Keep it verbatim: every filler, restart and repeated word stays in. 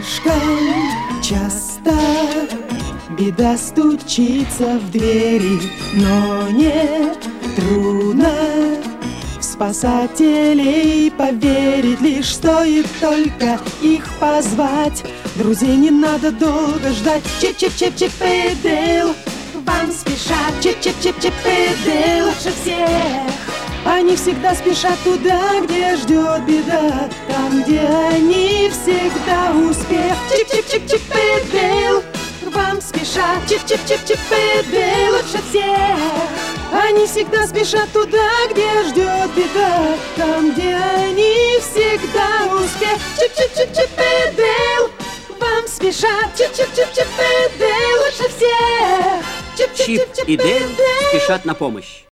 Слишком часто беда стучится в двери, но не трудно в спасателей поверить. Лишь стоит только их позвать, друзей не надо долго ждать. Чип-чип-чип-чип и Дейл вам спешат, чип-чип-чип-чип и Дейл лучше всех. Они всегда спешат туда, где ждет беда, там, где они всегда успех. Чип-чип-чип-чип и Дейл вам спешат, чип-чип-чип-чип и Дейл лучше всех. Они всегда спешат туда, где ждет беда, там, где они всегда успех. Чип-чип-чип-чип и Дейл вам спешат, чип-чип-чип-чип и Дейл лучше всех. Чип и Дейл спешат на помощь.